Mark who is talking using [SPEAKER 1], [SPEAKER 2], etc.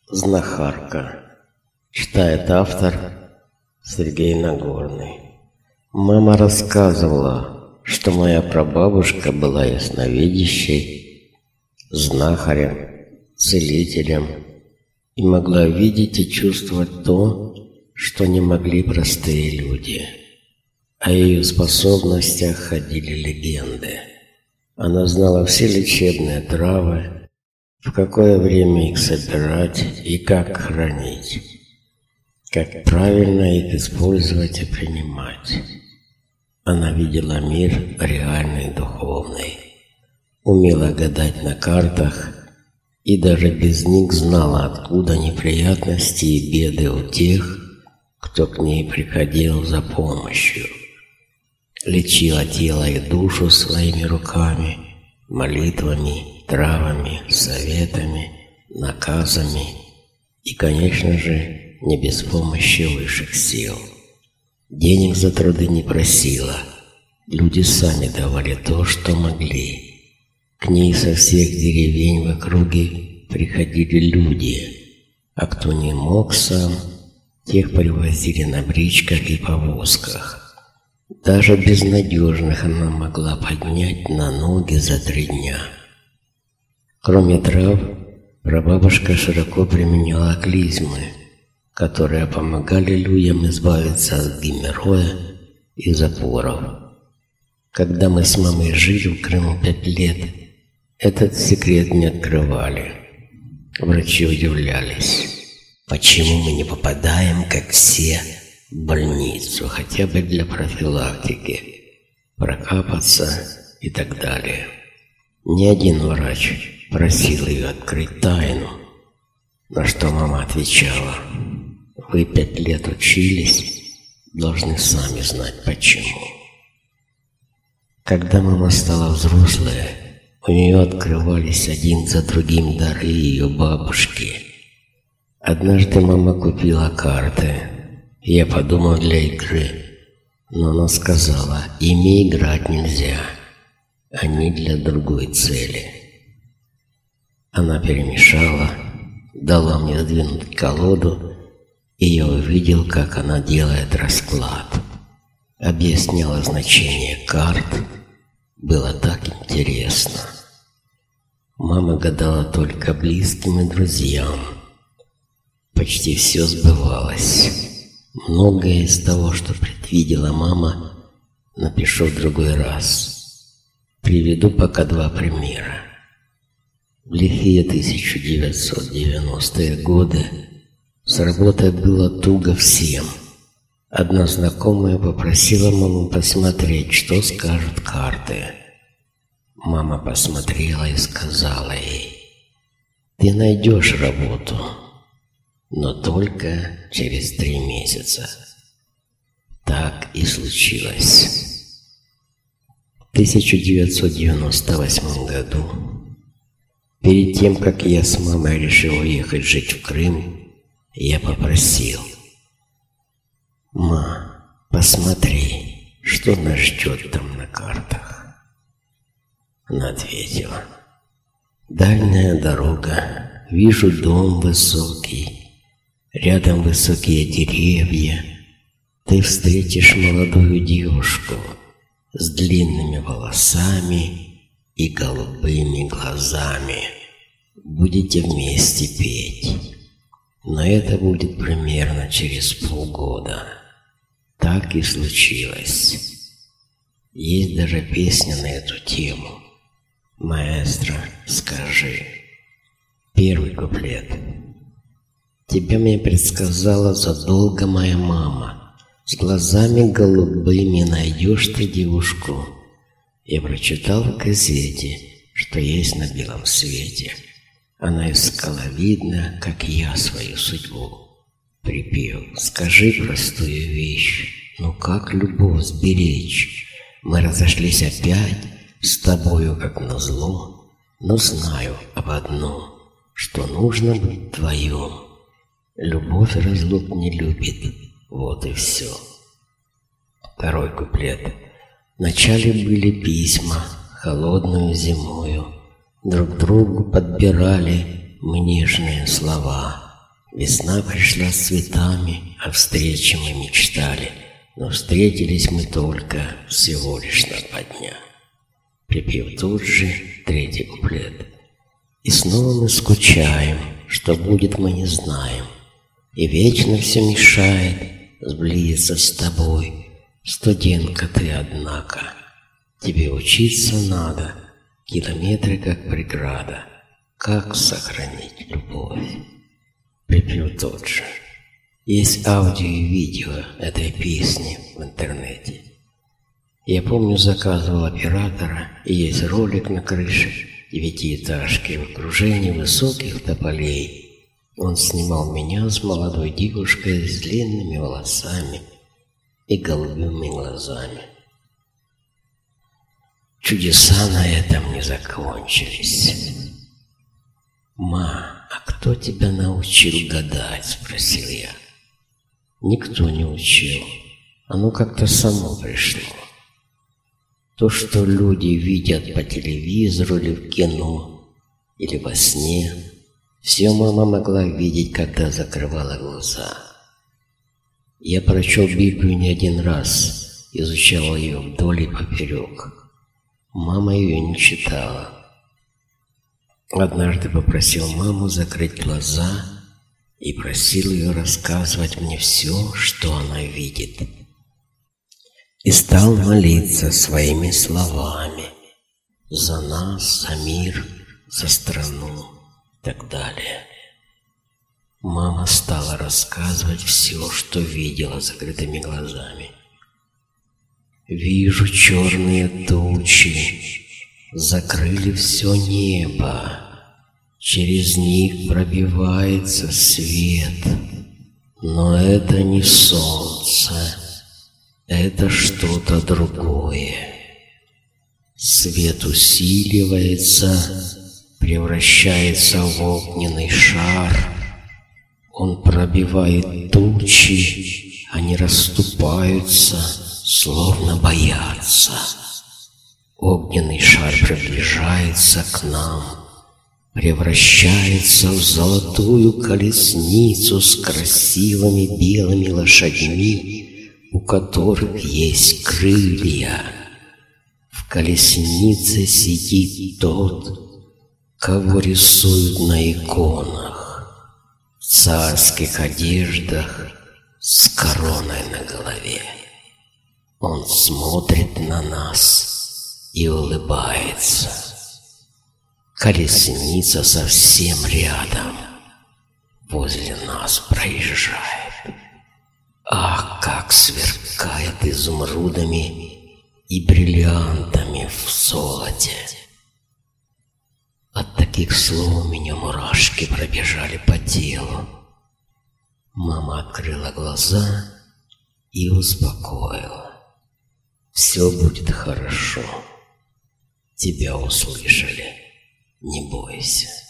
[SPEAKER 1] Знахарка. Читает автор Сергей Нагорный. Мама рассказывала, что моя прабабушка была ясновидящей, знахарем, целителем и могла видеть и чувствовать то, что не могли простые люди. О ее способностях ходили легенды. Она знала все лечебные травы, в какое время их собирать и как хранить, как правильно их использовать и принимать. Она видела мир реальный и духовный, умела гадать на картах и даже без них знала, откуда неприятности и беды у тех, кто к ней приходил за помощью. Лечила тело и душу своими руками, молитвами, травами, советами, наказами и, конечно же, не без помощи высших сил. Денег за труды не просила, люди сами давали то, что могли. К ней со всех деревень в округе приходили люди, а кто не мог сам, тех привозили на бричках и повозках. Даже безнадежных она могла поднять на ноги за 3 дня. Кроме трав, прабабушка широко применяла клизмы, которые помогали людям избавиться от геморроя и запоров. Когда мы с мамой жили в Крыму 5 лет, этот секрет не открывали. Врачи удивлялись, почему мы не попадаем, как все, в больницу, хотя бы для профилактики, прокапаться и так далее. Ни один врач просил ее открыть тайну, на что мама отвечала: вы 5 лет учились, должны сами знать почему. Когда мама стала взрослой, у нее открывались один за другим дары ее бабушки. Однажды мама купила карты. Я подумал, для игры, но она сказала: ими играть нельзя, они для другой цели. Она перемешала, дала мне сдвинуть колоду, и я увидел, как она делает расклад. Объясняла значение карт, было так интересно. Мама гадала только близким и друзьям. Почти все сбывалось. Многое из того, что предвидела мама, напишу в другой раз. Приведу пока 2 примера. В лихие 1990-е годы с работой было туго всем. Одна знакомая попросила маму посмотреть, что скажут карты. Мама посмотрела и сказала ей: ты найдешь работу, но только через 3 месяца. Так и случилось. В 1998 году, перед тем, как я с мамой решил уехать жить в Крым, я попросил: ма, посмотри, что нас ждет там на картах. Она ответила: дальняя дорога, вижу дом высокий, рядом высокие деревья, ты встретишь молодую девушку с длинными волосами и голубыми глазами. Будете вместе петь. Но это будет примерно через полгода. Так и случилось. Есть даже песня на эту тему. Маэстро, скажи. Первый куплет. Тебя мне предсказала задолго моя мама. С глазами голубыми найдешь ты девушку. Я прочитал в газете, что есть на белом свете. Она искала, видно, как я, свою судьбу. Припев: скажи простую вещь, ну как любовь сберечь? Мы разошлись опять с тобою, как назло, но знаю об одном, что нужно быть вдвоем. Любовь разлук не любит, вот и все. Второй куплет. Вначале были письма, холодную зимою. Друг другу подбирали мы нежные слова. Весна пришла с цветами, о встрече мы мечтали, но встретились мы только всего лишь на 2 дня. Припев тут же 3-й куплет. И снова мы скучаем, что будет, мы не знаем, и вечно все мешает сблизиться с тобой. Студентка ты, однако, тебе учиться надо, километры как преграда, как сохранить любовь? Припев тот же. Есть аудио и видео этой песни в интернете. Я помню, заказывал оператора, и есть ролик на крыше 9-этажки в окружении высоких тополей. Он снимал меня с молодой девушкой с длинными волосами и голубыми глазами. Чудеса на этом не закончились. «Ма, а кто тебя научил гадать?» — спросил я. Никто не учил. Оно как-то само пришло. То, что люди видят по телевизору или в кино, или во сне, все мама могла видеть, когда закрывала глаза. Я прочел Библию не 1 раз, изучал ее вдоль и поперек. Мама ее не читала. Однажды попросил маму закрыть глаза и просил ее рассказывать мне все, что она видит. И стал молиться своими словами за нас, за мир, за страну и так далее. Мама стала рассказывать все, что видела закрытыми глазами. Вижу черные тучи, закрыли все небо, через них пробивается свет, но это не солнце, это что-то другое. Свет усиливается, превращается в огненный шар, он пробивает тучи, они расступаются, словно боятся. Огненный шар приближается к нам, превращается в золотую колесницу с красивыми белыми лошадьми, у которых есть крылья. В колеснице сидит тот, кого рисуют на иконах, в царских одеждах с короной на голове. Он смотрит на нас и улыбается. Колесница совсем рядом, возле нас проезжает. Ах, как сверкает изумрудами и бриллиантами в золоте! От таких слов у меня мурашки пробежали по телу. Мама открыла глаза и успокоила. Все будет хорошо. Тебя услышали. Не бойся.